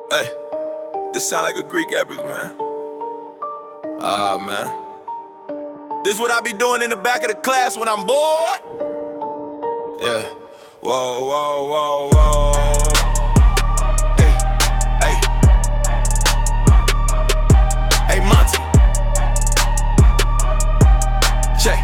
Hey, this sound like a Greek epic, man. Man. This what I be doing in the back of the class when I'm bored. Yeah. Whoa, whoa, whoa, whoa. Hey, hey. Hey, Monty. Check.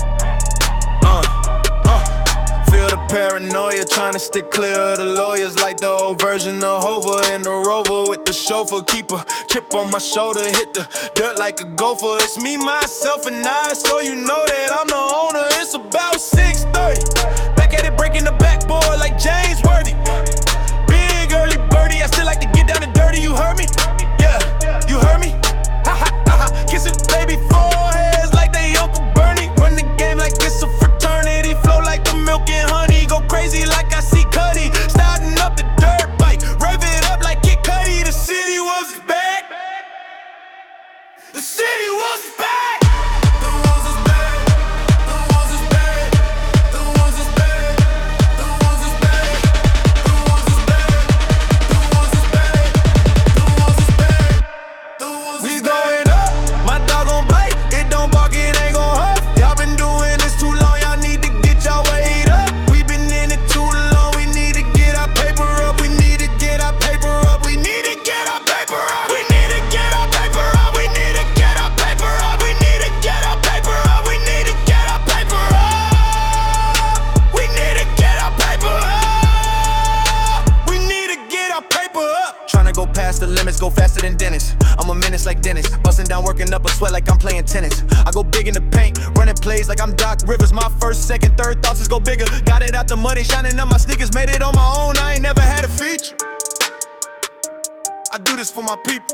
Feel the paranoia, trying to stick clear of the lawyers, like the old version of Hova in the Rover with the chauffeur. Keep a chip on my shoulder, hit the dirt like a gopher. It's me, myself, and I, so you know that I'm the owner. It's about 6:30. Back at it, breaking the backboard like James Worthy. Big early birdie, I still like to get down and dirty. You heard me? Yeah, you heard me? Ha ha ha ha. Kissing baby foreheads like they Uncle Bernie. Run the game like it's a fraternity. Flow like the milk and honey. Go crazy like I see Cuddy. Starting up the dirt bike, rev it up like Kid Cudi. The city was back. The city was back. The ones is back. The ones is back. The ones is back. The ones is back. The ones is back. The ones is back. The ones is back. The ones is back. We going up. My dog gon' bite. It don't bark, it ain't gon' huff. Y'all been doing this too long. Y'all need to get y'all weight up. We been in it too long. We need to get our paper up. We need to get our paper up. We need to get our paper up. We need to get our paper up. We need to get our paper up. We need to get our paper up. We need to get our paper up. We need to get our paper up. We need to get our paper up. Tryna go past the limits, go faster than Dennis. I'm a menace like Dennis, busting down, working up a sweat like I'm playing tennis. I go big in the paint, running plays like I'm Doc Rivers. My first, second, third thoughts is go bigger. Got it out the money, shining up my sneakers, made it on my own. I ain't never had a feature. I do this for my people.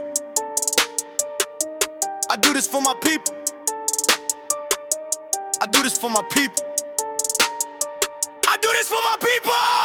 I do this for my people. I do this for my people. I do this for my people.